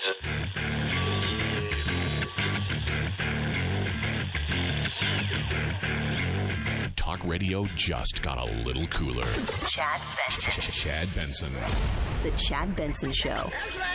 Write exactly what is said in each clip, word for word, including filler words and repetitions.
Talk radio just got a little cooler. Chad Benson. Ch- Chad Benson. The Chad Benson Show.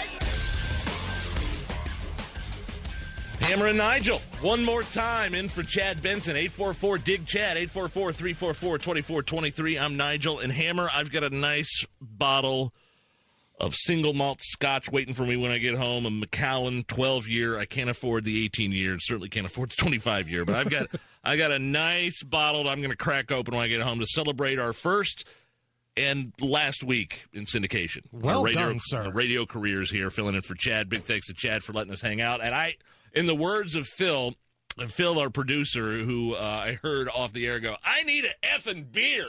Hammer and Nigel, one more time in for Chad Benson. eight four four, D I G, Chad, eight four four, three four four, two four two three. I'm Nigel. And Hammer, I've got a nice bottle of single malt scotch waiting for me when I get home, a Macallan twelve year. I can't afford the eighteen year, certainly can't afford the twenty-five year, but I've got I got a nice bottle that I'm going to crack open when I get home to celebrate our first and last week in syndication. Well our radio, done, sir. Our radio careers here, filling in for Chad. Big thanks to Chad for letting us hang out. And I, in the words of Phil, Phil, our producer, who uh, I heard off the air go, I need an effing beer.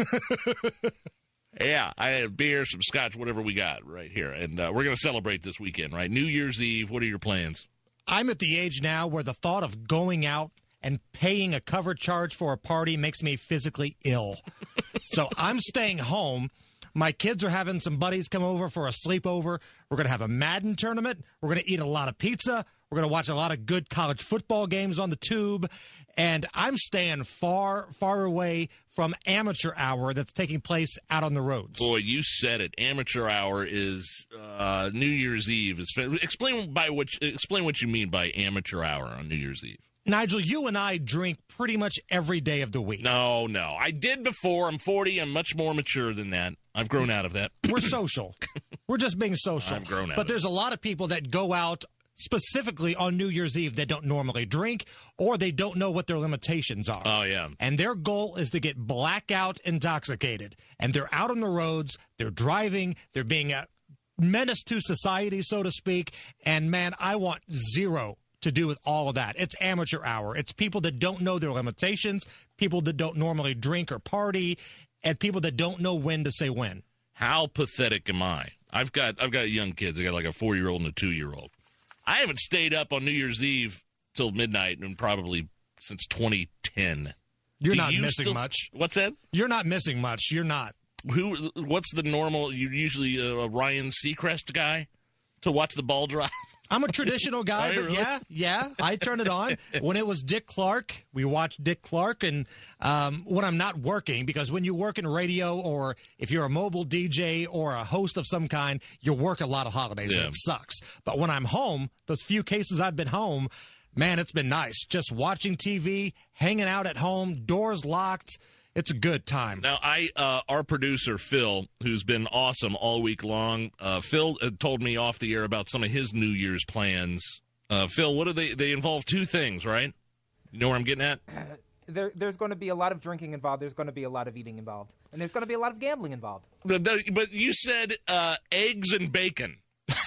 Yeah, I had beer, some scotch, whatever we got right here. And uh, we're going to celebrate this weekend, right? New Year's Eve. What are your plans? I'm at the age now where the thought of going out and paying a cover charge for a party makes me physically ill. So I'm staying home. My kids are having some buddies come over for a sleepover. We're going to have a Madden tournament. We're going to eat a lot of pizza. We're going to watch a lot of good college football games on the tube. And I'm staying far, far away from amateur hour that's taking place out on the roads. Boy, you said it. Amateur hour is uh, New Year's Eve. Is explain by what explain what you mean by amateur hour on New Year's Eve. Nigel, you and I drink pretty much every day of the week. No, no. I did before. I'm forty. I'm much more mature than that. I've grown out of that. We're social. We're just being social. I've grown out But of there's it. a lot of people that go out specifically on New Year's Eve that don't normally drink, or they don't know what their limitations are. Oh, yeah. And their goal is to get blackout intoxicated. And they're out on the roads, they're driving, they're being a menace to society, so to speak. And, man, I want zero to do with all of that. It's amateur hour. It's people that don't know their limitations, people that don't normally drink or party, and people that don't know when to say when. How pathetic am I? I've got I've got young kids. I got like a four-year-old and a two-year-old. I haven't stayed up on New Year's Eve till midnight and probably since twenty ten. You're Do not you missing still- much. What's that? You're not missing much. You're not. Who? What's the normal? You're usually a Ryan Seacrest guy to watch the ball drop. I'm a traditional guy, Are you but really? yeah, yeah, I turn it on. When it was Dick Clark, we watched Dick Clark, and um, when I'm not working, because when you work in radio or if you're a mobile D J or a host of some kind, you work a lot of holidays, Yeah. and it sucks. But when I'm home, those few cases I've been home, man, it's been nice. Just watching T V, hanging out at home, doors locked. It's a good time. Now, I, uh, our producer, Phil, who's been awesome all week long, uh, Phil uh, told me off the air about some of his New Year's plans. Uh, Phil, what do they, they involve two things, right? You know where I'm getting at? There, there's going to be a lot of drinking involved. There's going to be a lot of eating involved. And there's going to be a lot of gambling involved. The- the- but you said uh, eggs and bacon.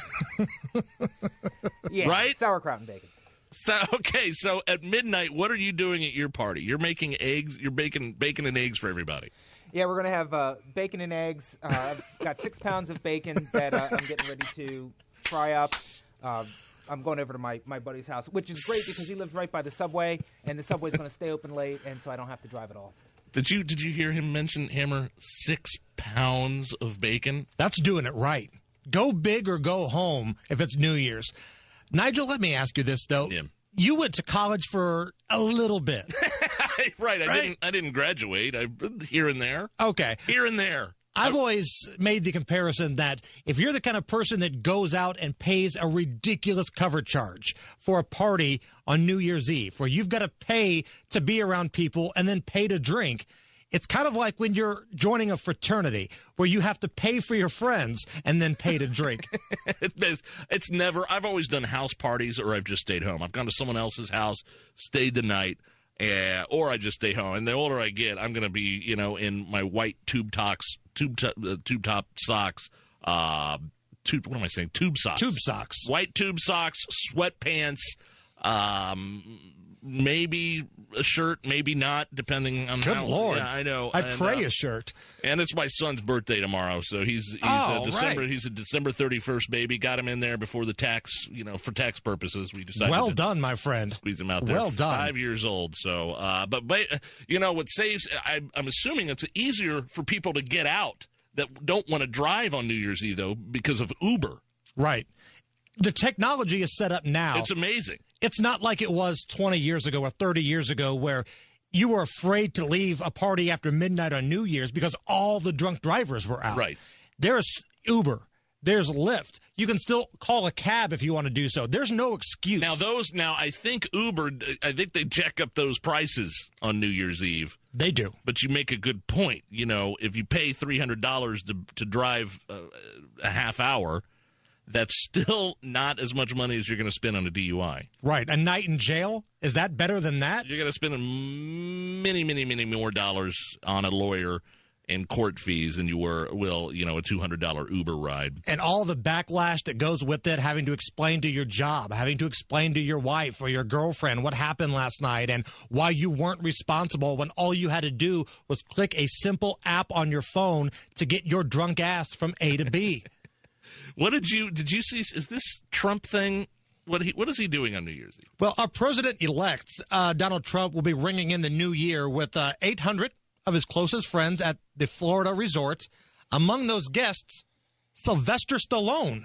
Yeah, Right? Sauerkraut and bacon. So, okay, so at midnight, what are you doing at your party? You're making eggs, you're baking bacon and eggs for everybody. Yeah, we're going to have uh, bacon and eggs. Uh, I've got six pounds of bacon that uh, I'm getting ready to fry up. Uh, I'm going over to my, my buddy's house, which is great because he lives right by the subway, and the subway's going to stay open late, and so I don't have to drive at all. Did you did you hear him mention, Hammer, six pounds of bacon? That's doing it right. Go big or go home if it's New Year's. Nigel, let me ask you this, though. Yeah. You went to college for a little bit. right, I Right. didn't I didn't graduate. I here and there. Okay. Here and there. I've always made the comparison that if you're the kind of person that goes out and pays a ridiculous cover charge for a party on New Year's Eve, where you've got to pay to be around people and then pay to drink, it's kind of like when you're joining a fraternity where you have to pay for your friends and then pay to drink. it's, it's never, I've always done house parties or I've just stayed home. I've gone to someone else's house, stayed the night, uh, or I just stay home. And the older I get, I'm going to be, you know, in my white tube tops, tube, to, uh, tube top socks, uh, tube, what am I saying? Tube socks. Tube socks. White tube socks, sweatpants, um, maybe a shirt, maybe not, depending on Good how. Lord. Yeah, I know. I And, pray uh, a shirt. And it's my son's birthday tomorrow, so he's he's Oh, a December right. he's a December thirty-first baby. Got him in there before the tax, you know, for tax purposes. We decided Well to done, my friend. squeeze him out there. Well done. Five years old. So, uh, but but you know what saves? I, I'm assuming it's easier for people to get out that don't want to drive on New Year's Eve though because of Uber. Right. The technology is set up now. It's amazing. It's not like it was twenty years ago or thirty years ago where you were afraid to leave a party after midnight on New Year's because all the drunk drivers were out. Right. There's Uber. There's Lyft. You can still call a cab if you want to do so. There's no excuse. Now, those, now I think Uber, I think they jack up those prices on New Year's Eve. They do. But you make a good point. You know, if you pay three hundred dollars to, to drive uh, a half hour, that's still not as much money as you're going to spend on a D U I. Right. A night in jail? Is that better than that? You're going to spend many, many, many more dollars on a lawyer and court fees than you were, will, you know, a two hundred dollars Uber ride. And all the backlash that goes with it, having to explain to your job, having to explain to your wife or your girlfriend what happened last night and why you weren't responsible when all you had to do was click a simple app on your phone to get your drunk ass from A to B. What did you, did you see, is this Trump thing, what he, what is he doing on New Year's Eve? Well, our president-elect, uh, Donald Trump, will be ringing in the new year with uh, eight hundred of his closest friends at the Florida resort. Among those guests, Sylvester Stallone.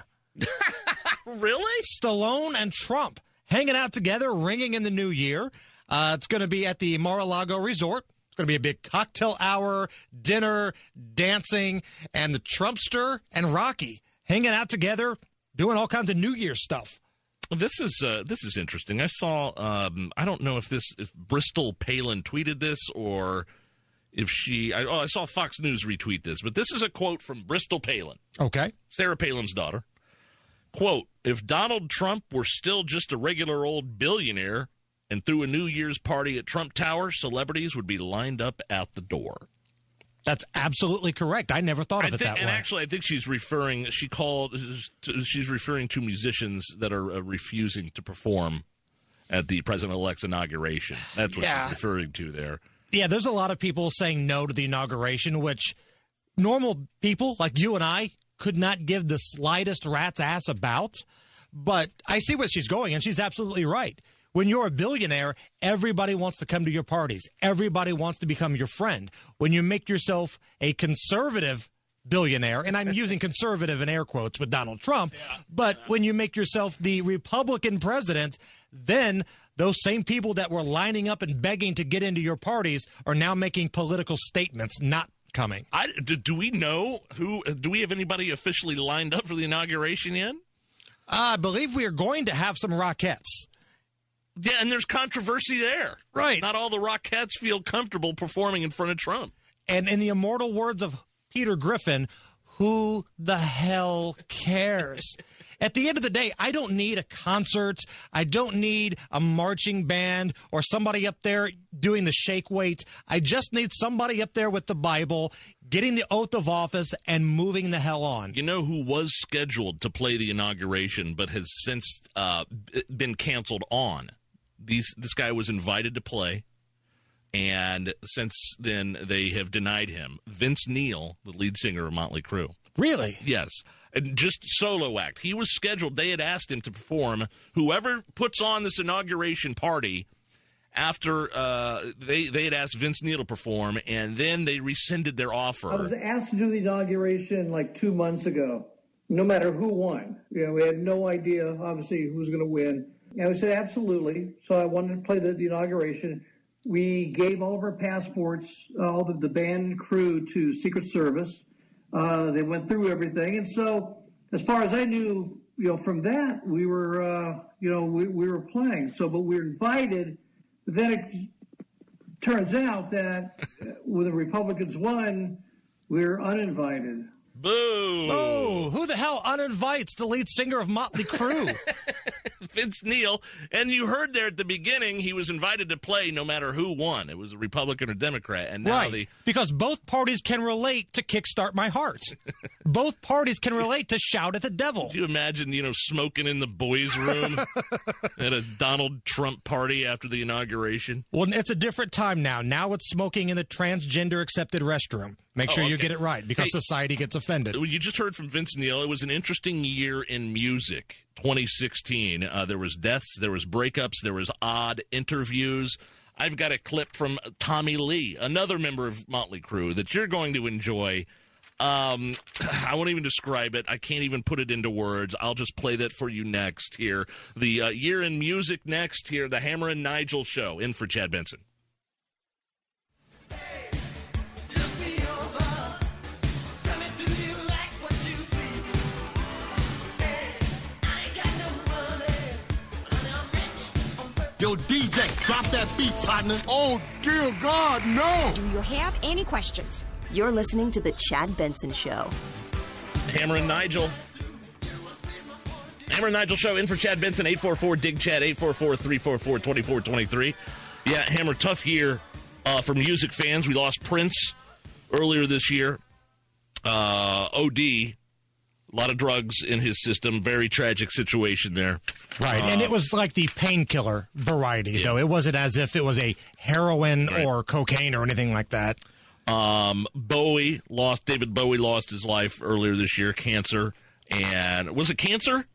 Really? Stallone and Trump hanging out together, ringing in the new year. Uh, it's going to be at the Mar-a-Lago resort. It's going to be a big cocktail hour, dinner, dancing, and the Trumpster and Rocky hanging out together, doing all kinds of New Year's stuff. This is uh, this is interesting. I saw, um, I don't know if this, if Bristol Palin tweeted this or if she, I, oh, I saw Fox News retweet this, but this is a quote from Bristol Palin. Okay. Sarah Palin's daughter. Quote, if Donald Trump were still just a regular old billionaire and threw a New Year's party at Trump Tower, celebrities would be lined up at the door. That's absolutely correct. I never thought of I it think, that and way. And actually, I think she's referring, she called, she's referring to musicians that are uh, refusing to perform at the president-elect's inauguration. That's what Yeah. she's referring to there. Yeah, there's a lot of people saying no to the inauguration, which normal people like you and I could not give the slightest rat's ass about. But I see where she's going, and she's absolutely right. When you're a billionaire, everybody wants to come to your parties. Everybody wants to become your friend. When you make yourself a conservative billionaire, and I'm using conservative in air quotes with Donald Trump, yeah. but when you make yourself the Republican president, then those same people that were lining up and begging to get into your parties are now making political statements not coming. I, do, do we know who, do we have anybody officially lined up for the inauguration yet? Uh, I believe we are going to have some Rockettes. Yeah, and there's controversy there. Right. Not all the Rockettes feel comfortable performing in front of Trump. And in the immortal words of Peter Griffin, who the hell cares? At the end of the day, I don't need a concert. I don't need a marching band or somebody up there doing the shake weight. I just need somebody up there with the Bible, getting the oath of office, and moving the hell on. You know who was scheduled to play the inauguration but has since uh, been canceled on? These, this guy was invited to play, and since then they have denied him. Vince Neil, the lead singer of Motley Crue. Really? Yes. And just solo act. He was scheduled. They had asked him to perform. Whoever puts on this inauguration party after uh, they, they had asked Vince Neil to perform, and then they rescinded their offer. I was asked to do the inauguration like two months ago, no matter who won. You know, we had no idea, obviously, who was going to win. And I said, absolutely. So I wanted to play the, the inauguration. We gave all of our passports, all of the band and crew to Secret Service. Uh, they went through everything. And so as far as I knew, you know, from that, we were, uh, you know, we, we were playing. So, but we were invited. But then it turns out that when the Republicans won, we were uninvited. Boo! Oh, who the hell uninvites the lead singer of Motley Crue? Vince Neil. And you heard there at the beginning, he was invited to play no matter who won. It was a Republican or Democrat. And now right, the because both parties can relate to Kickstart My Heart. Both parties can relate to Shout at the Devil. Do you imagine, you know, smoking in the boys' room at a Donald Trump party after the inauguration? Well, it's a different time now. Now it's smoking in the transgender-accepted restroom. Make sure oh, okay. you get it right, because hey, society gets offended. You just heard from Vince Neil. It was an interesting year in music, twenty sixteen. Uh, there was deaths, there was breakups, there was odd interviews. I've got a clip from Tommy Lee, another member of Motley Crue, that you're going to enjoy. Um, I won't even describe it. I can't even put it into words. I'll just play that for you next here. The uh, Year in Music next here, the Hammer and Nigel Show, in for Chad Benson. Yo, D J, drop that beat, partner. Oh, dear God, no. Do you have any questions? You're listening to The Chad Benson Show. Hammer and Nigel. Hammer and Nigel Show, in for Chad Benson, eight four four, D I G, Chad, eight four four, three four four, two four two three. Yeah, Hammer, tough year uh, for music fans. We lost Prince earlier this year. Uh, O D, a lot of drugs in his system. Very tragic situation there. Right, uh, and it was like the painkiller variety, yeah. though. It wasn't as if it was a heroin right. or cocaine or anything like that. Um, Bowie lost, David Bowie lost his life earlier this year, cancer. And was it cancer?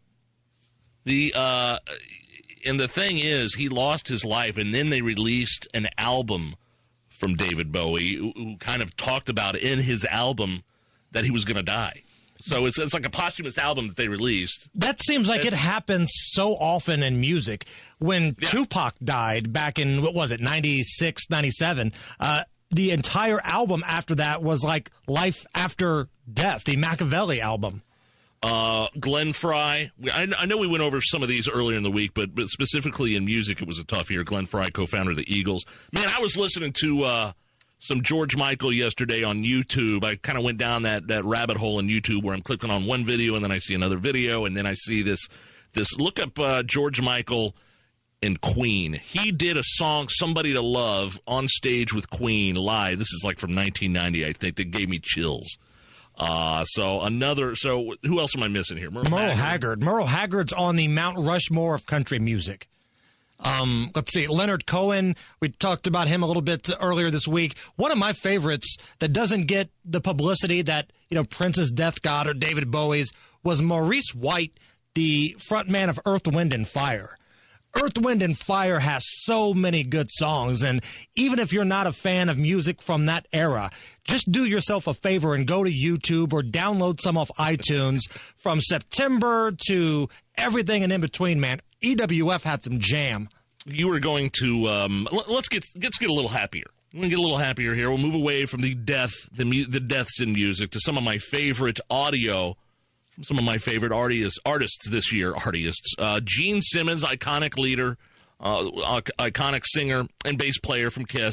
The, uh, and the thing is, he lost his life, and then they released an album from David Bowie who, who kind of talked about in his album that he was going to die. So it's it's like a posthumous album that they released. That seems like it's, it happens so often in music. When yeah. Tupac died back in, what was it, ninety-six, ninety-seven, uh, the entire album after that was like Life After Death, the Machiavelli album. Uh, Glenn Frey. I, I know we went over some of these earlier in the week, but, but specifically in music, it was a tough year. Glenn Frey, co-founder of the Eagles. Man, I was listening to uh, some George Michael yesterday on YouTube. I kind of went down that, that rabbit hole in YouTube where I'm clicking on one video and then I see another video and then I see this. this. Look up uh, George Michael and Queen. He did a song, Somebody to Love, on stage with Queen live. This is like from nineteen ninety, I think. That gave me chills. Uh, so another, so who else am I missing here? Merle, Merle Haggard. Haggard. Merle Haggard's on the Mount Rushmore of country music. Um, let's see, Leonard Cohen, we talked about him a little bit earlier this week. One of my favorites that doesn't get the publicity that, you know, Prince's death got or David Bowie's was Maurice White, the frontman of Earth, Wind and Fire. Earth, Wind and Fire has so many good songs, and even if you're not a fan of music from that era, just do yourself a favor and go to YouTube or download some off iTunes from September to everything and in between, man. E W F had some jam. You were going to, um, let's get let's get a little happier. We're going to get a little happier here. We'll move away from the death, the, mu- the deaths in music to some of my favorite audio some of my favorite artists artists this year. Artists, uh, Gene Simmons, iconic leader, uh, iconic singer and bass player from Kiss.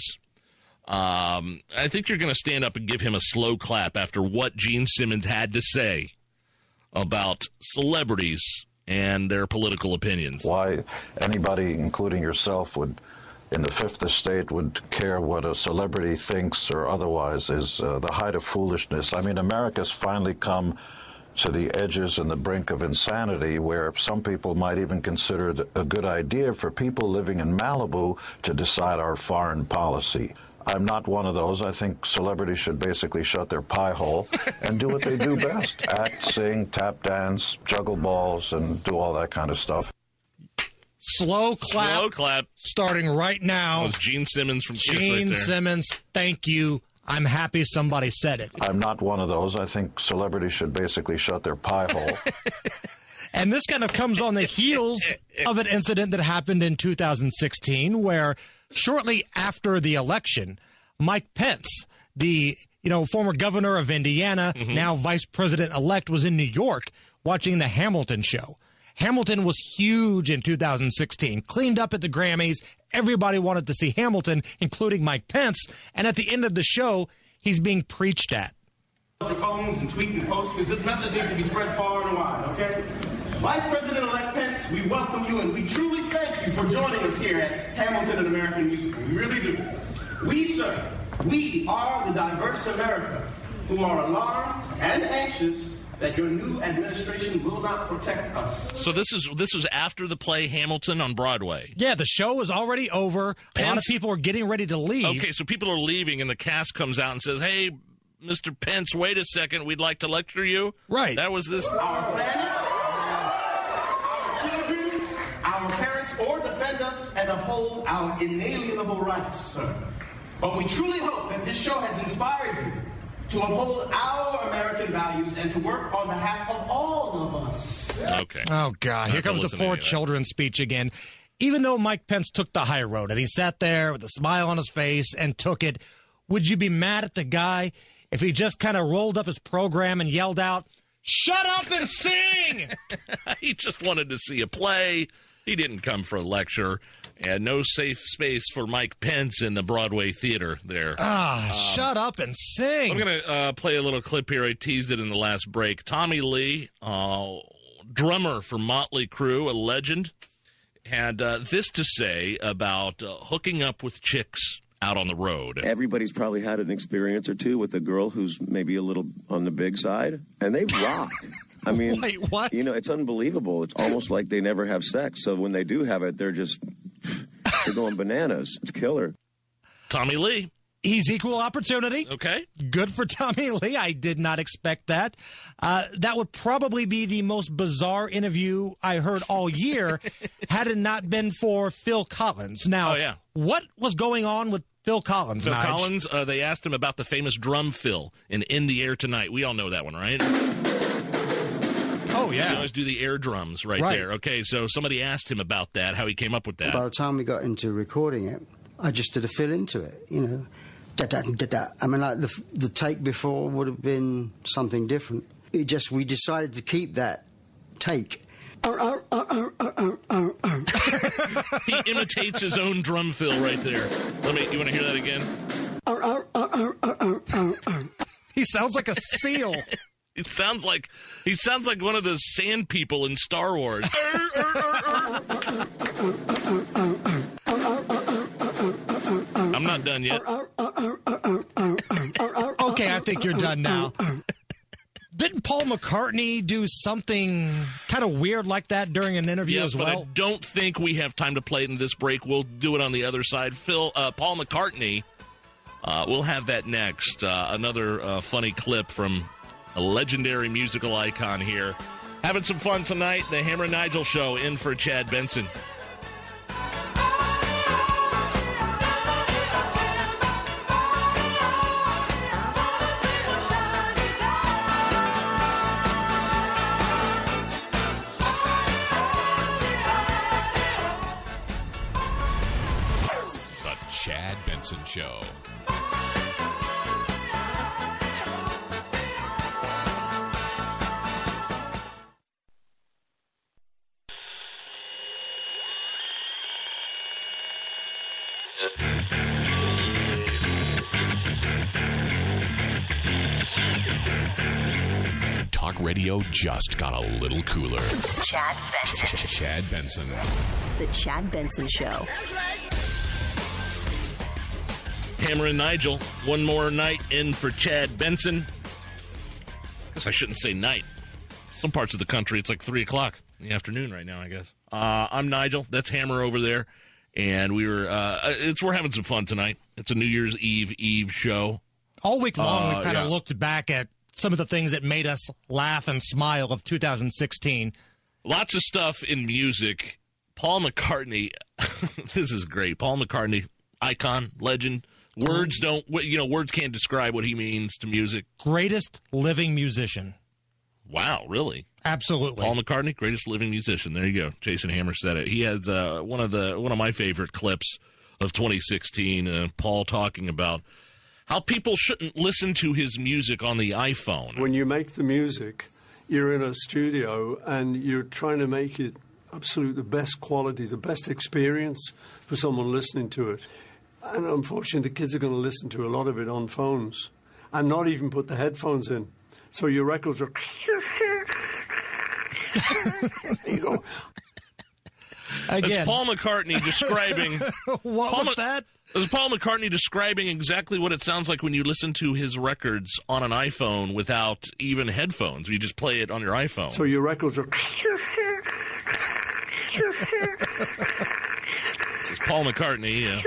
Um, I think you're going to stand up and give him a slow clap after what Gene Simmons had to say about celebrities and their political opinions. Why anybody, including yourself, would, in the fifth estate, would care what a celebrity thinks or otherwise is uh, the height of foolishness. I mean, America's finally come to the edges and the brink of insanity where some people might even consider it a good idea for people living in Malibu to decide our foreign policy. I'm not one of those. I think celebrities should basically shut their pie hole and do what they do best. Act, sing, tap dance, juggle balls, and do all that kind of stuff. Slow clap. Slow clap. Starting right now. That was Gene Simmons from Kiss Gene right there. Simmons, thank you. I'm happy somebody said it. I'm not one of those. I think celebrities should basically shut their pie hole. And this kind of comes on the heels of an incident that happened in two thousand sixteen where shortly after the election, Mike Pence, the you know former governor of Indiana, mm-hmm. now vice president-elect, was in New York watching the Hamilton show. Hamilton was huge in two thousand sixteen, cleaned up at the Grammys. Everybody wanted to see Hamilton, including Mike Pence. And at the end of the show, he's being preached at. Your phones and tweet and post because this message needs to be spread far and wide, okay? Vice President-elect Pence, we welcome you and we truly thank you for joining us here at Hamilton and American Music. We really do. We, sir, we are the diverse America who are alarmed and anxious that your new administration will not protect us. So this is this was after the play Hamilton on Broadway. Yeah, the show was already over. Pence? A lot of people are getting ready to leave. Okay, so people are leaving, and the cast comes out and says, "Hey, Mister Pence, wait a second. We'd like to lecture you." Right. That was this. Our planet, our children, our parents, or defend us and uphold our inalienable rights, sir. But we truly hope that this show has inspired you to uphold our American values and to work on behalf of all of us. Okay. Oh, God. Here comes the poor children's speech again. Even though Mike Pence took the high road and he sat there with a smile on his face and took it, would you be mad at the guy if he just kind of rolled up his program and yelled out, "Shut up and sing"? He just wanted to see a play. He didn't come for a lecture. And no safe space for Mike Pence in the Broadway theater there. Ah, um, shut up and sing. I'm going to uh, play a little clip here. I teased it in the last break. Tommy Lee, uh, drummer for Motley Crue, a legend, had uh, this to say about uh, hooking up with chicks out on the road. Everybody's probably had an experience or two with a girl who's maybe a little on the big side, and they rock. I mean, Wait, what? You know, it's unbelievable. It's almost like they never have sex. So when they do have it, they're just they're going bananas. It's killer. Tommy Lee. He's equal opportunity. Okay. Good for Tommy Lee. I did not expect that. Uh, that would probably be the most bizarre interview I heard all year had it not been for Phil Collins. Now, oh, yeah. What was going on with Phil Collins? Phil Nige? Collins, uh, they asked him about the famous drum fill in In the Air Tonight. We all know that one, right? Oh, yeah. He always do the air drums right, Right. there. Okay, so somebody asked him about that, how he came up with that. By the time we got into recording it, I just did a fill into it, you know. Da, da, da, da. I mean, like the, the take before would have been something different. It just, we decided to keep that take. He imitates his own drum fill right there. Let me. You want to hear that again? He sounds like a seal. He sounds like he sounds like one of the sand people in Star Wars. I'm not done yet. Okay, I think you're done now. Didn't Paul McCartney do something kind of weird like that during an interview Yes, as but well? I don't think we have time to play it in this break. We'll do it on the other side. Phil, uh, Paul McCartney, uh, we'll have that next. Uh, another uh, funny clip from a legendary musical icon here. Having some fun tonight. The Hammer and Nigel Show in for Chad Benson. Chad Benson Show. Talk radio just got a little cooler. Chad Benson. Chad Benson. The Chad Benson Show. Hammer and Nigel, one more night in for Chad Benson. I guess I shouldn't say night. Some parts of the country, it's like three o'clock in the afternoon right now, I guess. Uh, I'm Nigel. That's Hammer over there. And we were, uh, it's we're having some fun tonight. It's a New Year's Eve Eve show. All week long, Uh, we've kind of yeah. looked back at some of the things that made us laugh and smile of two thousand sixteen. Lots of stuff in music. Paul McCartney, this is great. Paul McCartney, icon, legend. Words don't, you know, words can't describe what he means to music. Greatest living musician. Wow, really? Absolutely. Paul McCartney, greatest living musician. There you go. Jason Hammer said it. He has uh, one of the one of my favorite clips of twenty sixteen. Uh, Paul talking about how people shouldn't listen to his music on the iPhone. When you make the music, you're in a studio and you're trying to make it absolute the best quality, the best experience for someone listening to it. And unfortunately, the kids are going to listen to a lot of it on phones and not even put the headphones in. So your records are... There you go. That's Again. Paul McCartney describing... what Paul was Ma- that? That's Paul McCartney describing exactly what it sounds like when you listen to his records on an iPhone without even headphones. You just play it on your iPhone. So your records are... This is Paul McCartney. Yeah.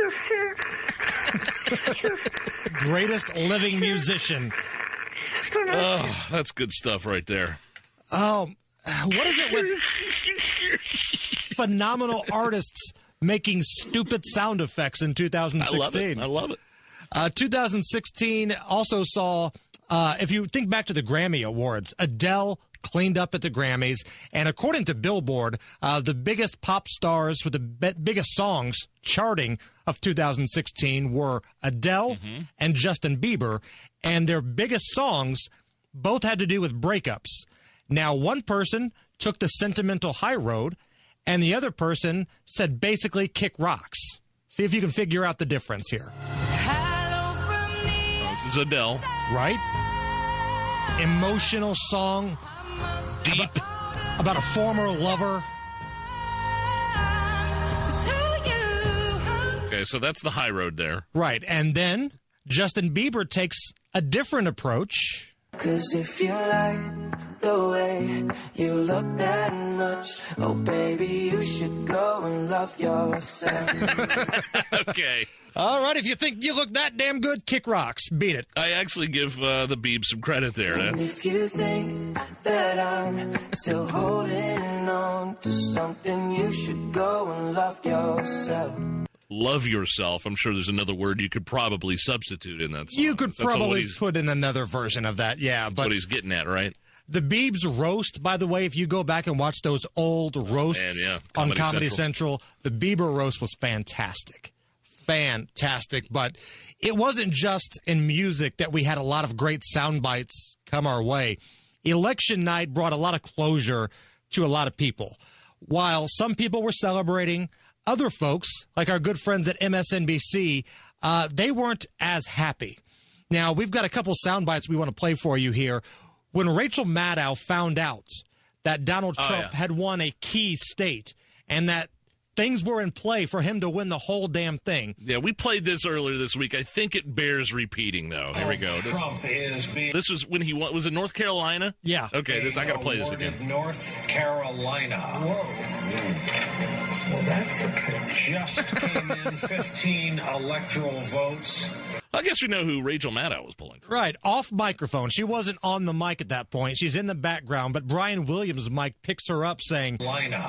Greatest living musician. Oh, that's good stuff right there. Oh, what is it with phenomenal artists making stupid sound effects in two thousand sixteen? I love it. I love it. Uh, two thousand sixteen also saw Uh, if you think back to the Grammy Awards, Adele cleaned up at the Grammys, and according to Billboard, uh, the biggest pop stars with the be- biggest songs charting of two thousand sixteen were Adele mm-hmm. and Justin Bieber, and their biggest songs both had to do with breakups. Now, one person took the sentimental high road, and the other person said basically kick rocks. See if you can figure out the difference here. Oh, this is Adele. Right? Emotional song. Deep. About, about a former lover. Okay, so that's the high road there. Right, and then Justin Bieber takes a different approach. Cause if you like the way you look that much, oh baby, you should go and love yourself. Okay. All right, if you think you look that damn good, kick rocks. Beat it. I actually give uh, the Beeb some credit there. And if you think that I'm still holding on to something, you should go and love yourself. Love yourself. I'm sure there's another word you could probably substitute in that song. You could That's probably put in another version of that, yeah. That's but what he's getting at, right? The Biebs roast, by the way, if you go back and watch those old roasts oh, man, yeah. on Comedy Comedy Central. Central, the Bieber roast was fantastic. Fantastic. But it wasn't just in music that we had a lot of great sound bites come our way. Election night brought a lot of closure to a lot of people. While some people were celebrating, other folks, like our good friends at M S N B C, uh, they weren't as happy. Now, we've got a couple sound bites we want to play for you here. When Rachel Maddow found out that Donald Trump oh, yeah. had won a key state and that things were in play for him to win the whole damn thing. Yeah, we played this earlier this week. I think it bears repeating, though. Here oh, we go. This, Trump is being... This was when he won. Was it North Carolina? Yeah. Okay, this I got to play this again. North Carolina. Whoa. Well, that's a, just came in fifteen electoral votes. I guess we know who Rachel Maddow was pulling from. Right, off microphone. She wasn't on the mic at that point. She's in the background, but Brian Williams' mic picks her up saying, Lina.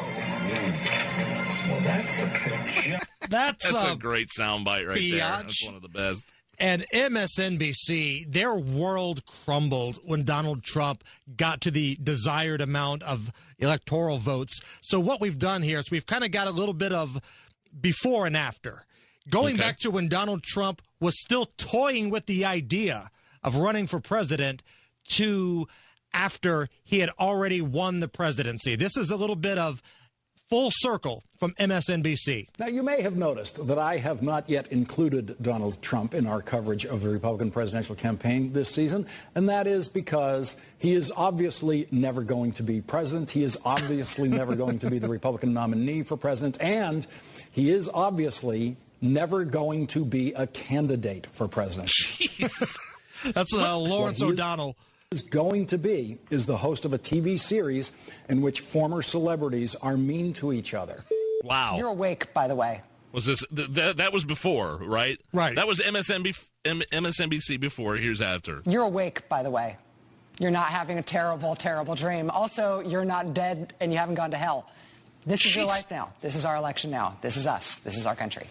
Whoa. Well, that's a just... That's, that's a, a great soundbite right biatch. there. That's one of the best. And M S N B C, their world crumbled when Donald Trump got to the desired amount of electoral votes. So what we've done here is we've kind of got a little bit of before and after. Going okay. back to when Donald Trump was still toying with the idea of running for president to after he had already won the presidency. This is a little bit of full circle from M S N B C. Now, you may have noticed that I have not yet included Donald Trump in our coverage of the Republican presidential campaign this season, and that is because he is obviously never going to be president. He is obviously never going to be the Republican nominee for president, and he is obviously never going to be a candidate for president. Jeez. That's uh, Lawrence What he O'Donnell. Is going to be is the host of a T V series in which former celebrities are mean to each other. Wow. You're awake, by the way. Was this th- th- that was before, right? Right. That was M S N B C, M- M S N B C before. Here's after. You're awake, by the way. You're not having a terrible, terrible dream. Also, you're not dead and you haven't gone to hell. This is Jeez. your life now. This is our election now. This is us. This is our country.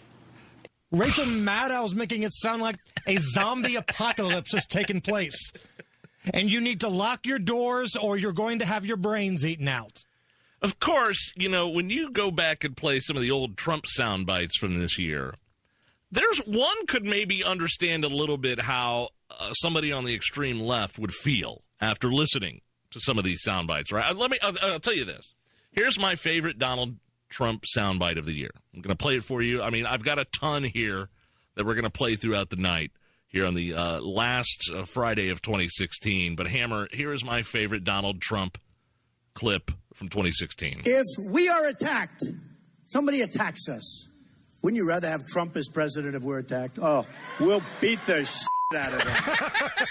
Rachel Maddow's making it sound like a zombie apocalypse has taken place. And you need to lock your doors or you're going to have your brains eaten out. Of course, you know, when you go back and play some of the old Trump sound bites from this year, there's one could maybe understand a little bit how uh, somebody on the extreme left would feel after listening to some of these sound bites, right? Let me, I'll, I'll tell you this. Here's my favorite Donald Trump soundbite of the year. I'm going to play it for you. I mean, I've got a ton here that we're going to play throughout the night here on the uh, last uh, Friday of twenty sixteen. But Hammer, here is my favorite Donald Trump clip from twenty sixteen. If we are attacked, somebody attacks us, wouldn't you rather have Trump as president if we're attacked? Oh, we'll beat the shit out of them.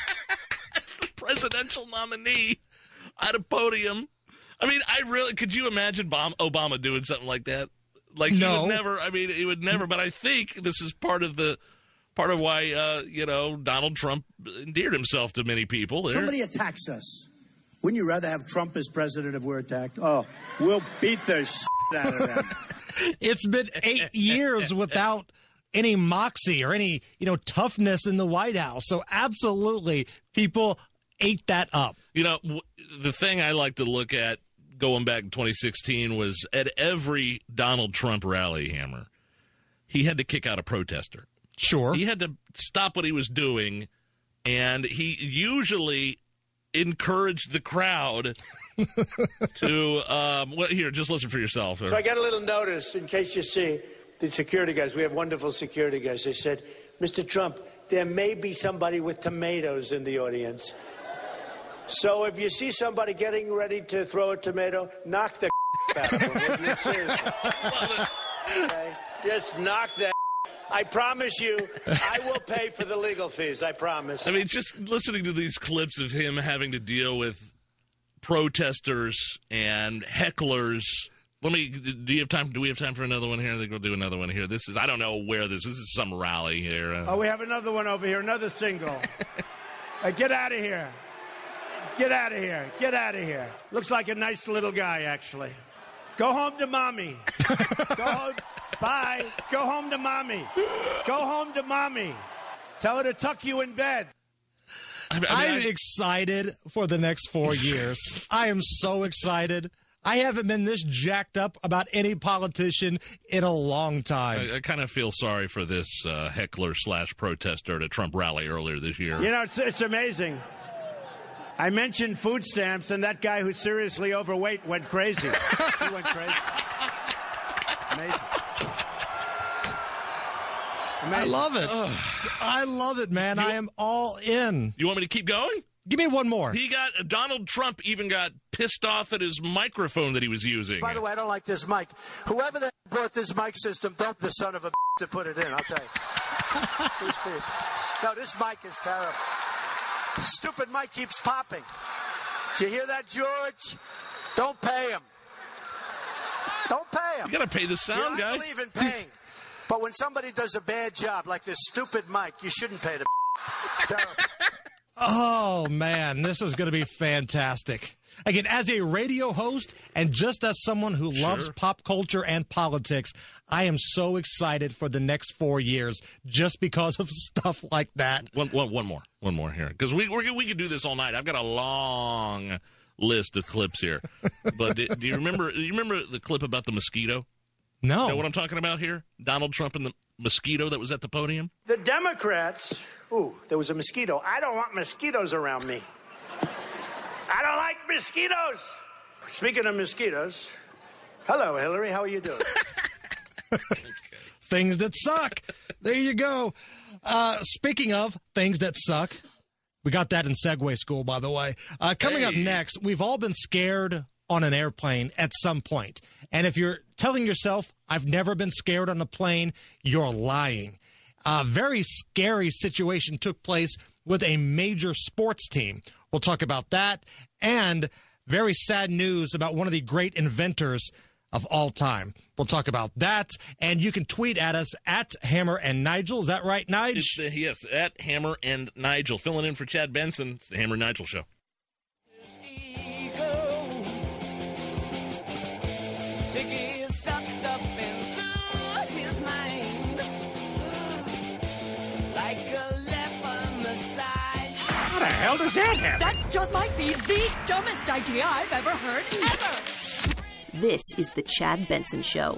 The presidential nominee at a podium. I mean, I really, could you imagine Obama doing something like that? Like, no. He would never, I mean, he would never, but I think this is part of the, part of why, uh, you know, Donald Trump endeared himself to many people. There. Somebody attacks us. Wouldn't you rather have Trump as president if we're attacked? Oh, we'll beat the shit out of them. It's been eight years without any moxie or any, you know, toughness in the White House. So absolutely, people ate that up. You know, w- the thing I like to look at going back in twenty sixteen was at every Donald Trump rally, Hammer, he had to kick out a protester. Sure. He had to stop what he was doing, and he usually encouraged the crowd to, um, well, here, just listen for yourself. So I got a little notice, in case you see, the security guys, we have wonderful security guys. They said, Mister Trump, there may be somebody with tomatoes in the audience. So if you see somebody getting ready to throw a tomato, knock the out of them. Seriously. Okay? Just knock that. I promise you, I will pay for the legal fees. I promise. I mean, just listening to these clips of him having to deal with protesters and hecklers. Let me. Do you have time? Do we have time for another one here? I think we'll do another one here. This is. I don't know where this. This is some rally here. Uh, oh, we have another one over here. Another single. uh, get out of here. Get out of here. Get out of here. Looks like a nice little guy, actually. Go home to mommy. Go home. Bye. Go home to mommy. Go home to mommy. Tell her to tuck you in bed. I mean, I'm I... excited for the next four years. I am so excited. I haven't been this jacked up about any politician in a long time. I, I kind of feel sorry for this uh, heckler slash protester at a Trump rally earlier this year. You know, it's, it's amazing. I mentioned food stamps, and that guy who's seriously overweight went crazy. He went crazy. Amazing. Amazing. I love it. Ugh. I love it, man. You, I am all in. You want me to keep going? Give me one more. He got Donald Trump even got pissed off at his microphone that he was using. By the way, I don't like this mic. Whoever that brought this mic system, don't the son of a to put it in. I'll tell you. No, this mic is terrible. Stupid mic keeps popping. Do you hear that, George? Don't pay him. Don't pay him. You got to pay the sound yeah, guy. I believe in paying. But when somebody does a bad job, like this stupid mic, you shouldn't pay the terrible. Oh, man, this is going to be fantastic. Again, as a radio host and just as someone who sure. loves pop culture and politics, I am so excited for the next four years just because of stuff like that. One, one, one more. One more here. Because we we're, we could do this all night. I've got a long list of clips here. But do, do you remember do you remember the clip about the mosquito? No. You know what I'm talking about here? Donald Trump and the mosquito that was at the podium? The Democrats, ooh, there was a mosquito. I don't want mosquitoes around me. I don't like mosquitoes. Speaking of mosquitoes, hello, Hillary. How are you doing? Things that suck. There you go. Uh, speaking of things that suck, we got that in Segway School, by the way. Uh, coming hey. up next, we've all been scared on an airplane at some point. And if you're telling yourself, I've never been scared on a plane, you're lying. A very scary situation took place with a major sports team. We'll talk about that, and very sad news about one of the great inventors of all time. We'll talk about that, and you can tweet at us at Hammer and Nigel. Is that right, Nigel? Uh, yes, at Hammer and Nigel. Filling in for Chad Benson, it's the Hammer and Nigel Show. How does that happen? That just might be the dumbest idea I've ever heard, ever. This is the Chad Benson Show.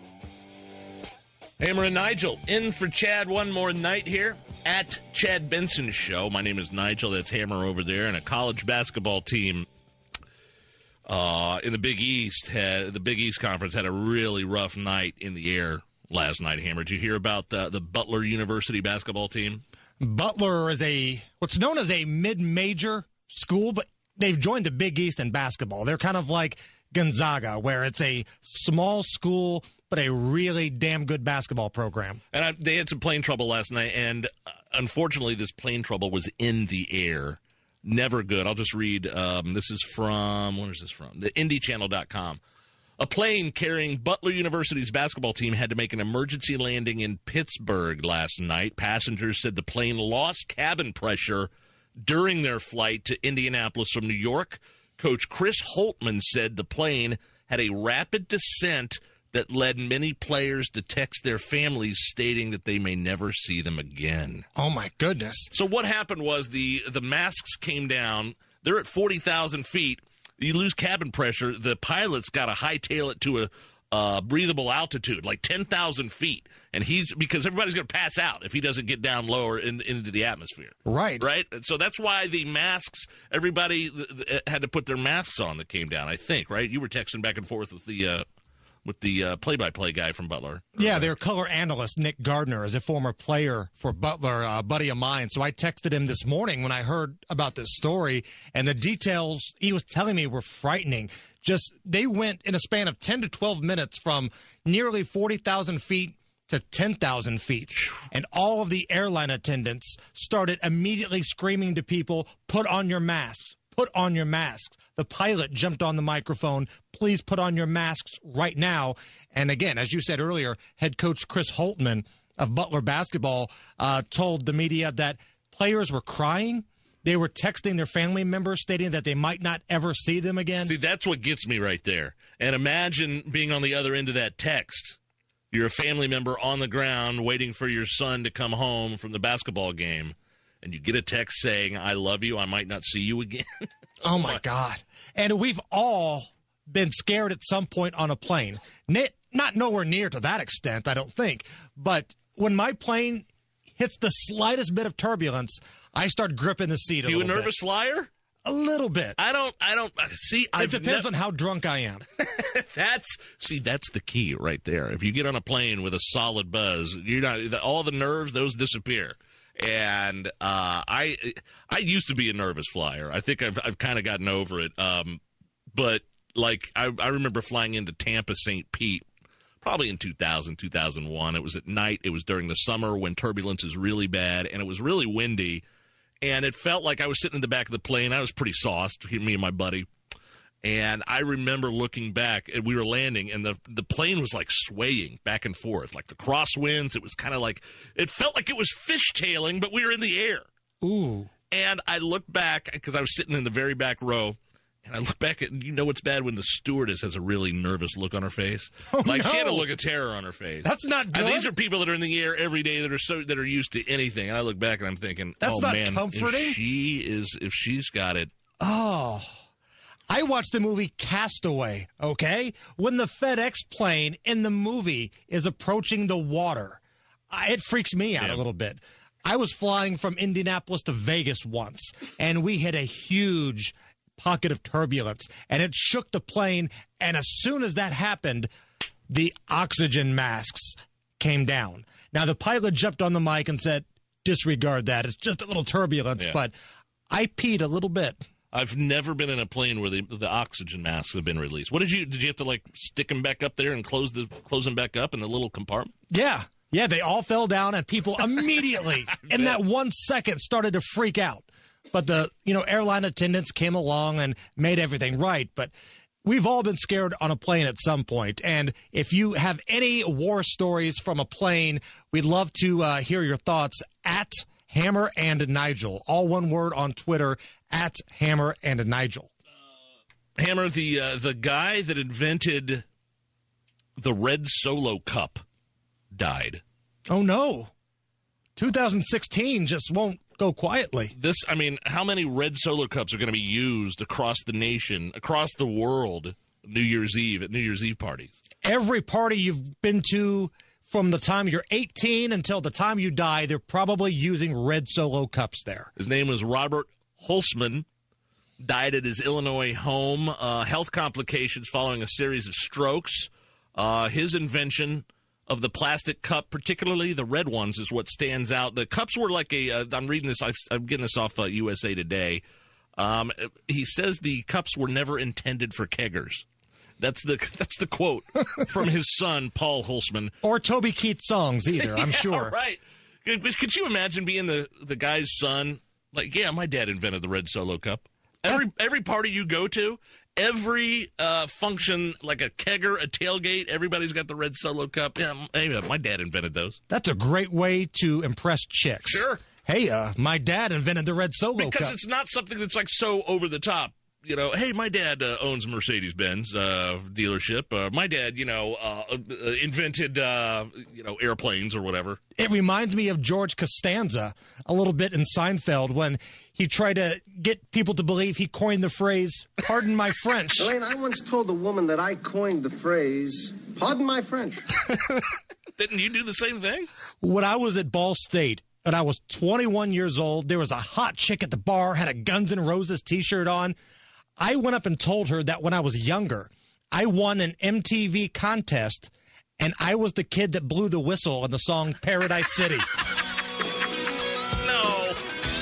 Hammer and Nigel, in for Chad one more night here at Chad Benson Show. My name is Nigel. That's Hammer over there. And a college basketball team uh, in the Big East had the Big East Conference had a really rough night in the air last night. Hammer, did you hear about the, the Butler University basketball team? Butler is a what's known as a mid-major school, but they've joined the Big East in basketball. They're kind of like Gonzaga, where it's a small school but a really damn good basketball program. And I, they had some plane trouble last night, and uh, unfortunately this plane trouble was in the air. Never good. I'll just read. Um, this is from, where is this from? The Indy Channel dot com. A plane carrying Butler University's basketball team had to make an emergency landing in Pittsburgh last night. Passengers said the plane lost cabin pressure during their flight to Indianapolis from New York. Coach Chris Holtman said the plane had a rapid descent that led many players to text their families stating that they may never see them again. Oh, my goodness. So what happened was the, the masks came down. They're at forty thousand feet. You lose cabin pressure. The pilot's got to hightail it to a uh, breathable altitude, like ten thousand feet. And he's because everybody's going to pass out if he doesn't get down lower in, into the atmosphere. Right. Right? So that's why the masks, everybody th- th- had to put their masks on that came down, I think, right? You were texting back and forth with the uh, with the uh, play-by-play guy from Butler. Yeah, their color analyst, Nick Gardner, is a former player for Butler, a buddy of mine. So I texted him this morning when I heard about this story, and the details he was telling me were frightening. Just they went in a span of ten to twelve minutes from nearly forty thousand feet to ten thousand feet. And all of the airline attendants started immediately screaming to people, put on your masks, put on your masks. The pilot jumped on the microphone, please put on your masks right now. And again, as you said earlier, head coach Chris Holtmann of Butler basketball uh, told the media that players were crying. They were texting their family members stating that they might not ever see them again. See, that's what gets me right there. And imagine being on the other end of that text. You're a family member on the ground waiting for your son to come home from the basketball game, and you get a text saying, I love you, I might not see you again. Oh, my God. And we've all been scared at some point on a plane. Not nowhere near to that extent, I don't think. But when my plane hits the slightest bit of turbulence, I start gripping the seat a you little bit. You a nervous flyer? A little bit. I don't, I don't, see. It I've depends ne- on how drunk I am. that's, see, that's the key right there. If you get on a plane with a solid buzz, you're not, all the nerves, those disappear. And uh, I I used to be a nervous flyer. I think I've I've kind of gotten over it. Um, but, like, I, I remember flying into Tampa, Saint Pete, probably in two thousand, two thousand one. It was at night. It was during the summer when turbulence is really bad, and it was really windy. And it felt like I was sitting in the back of the plane. I was pretty sauced, me and my buddy. And I remember looking back, and we were landing, and the the plane was like swaying back and forth, like the crosswinds. It was kind of like, it felt like it was fishtailing, but we were in the air. Ooh. And I looked back, because I was sitting in the very back row, and I look back at, you know what's bad when the stewardess has a really nervous look on her face? Oh, like no. she had a look of terror on her face. That's not good. And these are people that are in the air every day that are so that are used to anything. And I look back and I'm thinking, That's oh not man, comforting. if she is, if she's got it. Oh. I watched the movie Castaway, okay? When the FedEx plane in the movie is approaching the water, I, it freaks me out Yeah. a little bit. I was flying from Indianapolis to Vegas once, and we hit a huge pocket of turbulence, and it shook the plane, and as soon as that happened, the oxygen masks came down. Now, the pilot jumped on the mic and said, disregard that. It's just a little turbulence, Yeah. but I peed a little bit. I've never been in a plane where the the oxygen masks have been released. What did you did you have to like stick them back up there and close the close them back up in the little compartment? Yeah. Yeah, they all fell down, and people immediately, in that one second, started to freak out. But the, you know, airline attendants came along and made everything right. But we've all been scared on a plane at some point. And if you have any war stories from a plane, we'd love to uh, hear your thoughts at Hammer and Nigel. All one word on Twitter, at Hammer and Nigel. Uh, Hammer, the uh, the guy that invented the Red Solo Cup died. Oh, no. two thousand sixteen just won't go quietly. This, I mean, how many Red Solo Cups are going to be used across the nation, across the world, New Year's Eve, at New Year's Eve parties? Every party you've been to from the time you're eighteen until the time you die, they're probably using Red Solo Cups there. His name was Robert Holzman. Died at his Illinois home. Uh, health complications following a series of strokes. Uh, his invention of the plastic cup, particularly the red ones, is what stands out. The cups were like a, uh, I'm reading this, I've, I'm getting this off uh, U S A Today. Um, he says the cups were never intended for keggers. That's the that's the quote from his son, Paul Holzman. Or Toby Keith songs either, I'm yeah, sure. Right. Could, could you imagine being the, the guy's son? Like, yeah, my dad invented the Red Solo Cup. Every every party you go to, every uh, function, like a kegger, a tailgate, everybody's got the Red Solo Cup. Yeah, hey, my dad invented those. That's a great way to impress chicks. Sure. Hey, uh, my dad invented the Red Solo Cup. Because it's not something that's like so over the top. you know, hey, my dad uh, owns Mercedes-Benz uh, dealership. Uh, my dad, you know, uh, uh, invented, uh, you know, airplanes or whatever. It reminds me of George Costanza a little bit in Seinfeld when he tried to get people to believe he coined the phrase, pardon my French. Elaine, I once told the woman that I coined the phrase, pardon my French. Didn't you do the same thing? When I was at Ball State, and I was twenty-one years old, there was a hot chick at the bar, had a Guns N' Roses t-shirt on. I went up and told her that when I was younger, I won an M T V contest, and I was the kid that blew the whistle in the song Paradise City. No.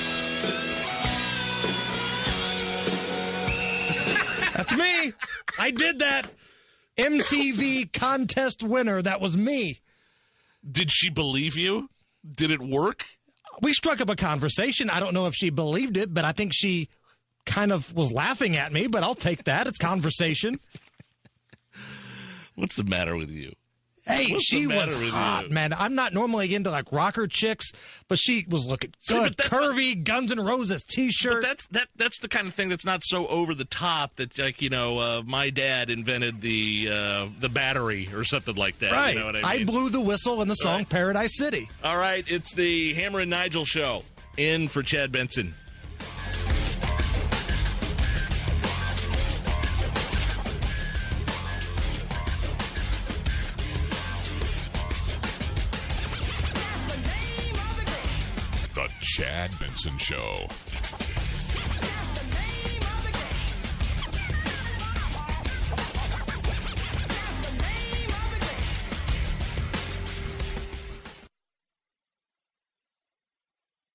That's me. I did that. M T V contest winner. That was me. Did she believe you? Did it work? We struck up a conversation. I don't know if she believed it, but I think she kind of was laughing at me, but I'll take that. It's conversation. What's the matter with you? Hey, What's she the matter was with hot, you? man. I'm not normally into like rocker chicks, but she was looking See, good. but that's Curvy, Guns N' Roses t-shirt. But that's that that's the kind of thing that's not so over the top that, like, you know, uh, my dad invented the uh, the battery or something like that. Right. You know what I mean? I blew the whistle in the song Right. Paradise City. All right, it's the Hammer and Nigel show. In for Chad Benson. The Chad Benson Show.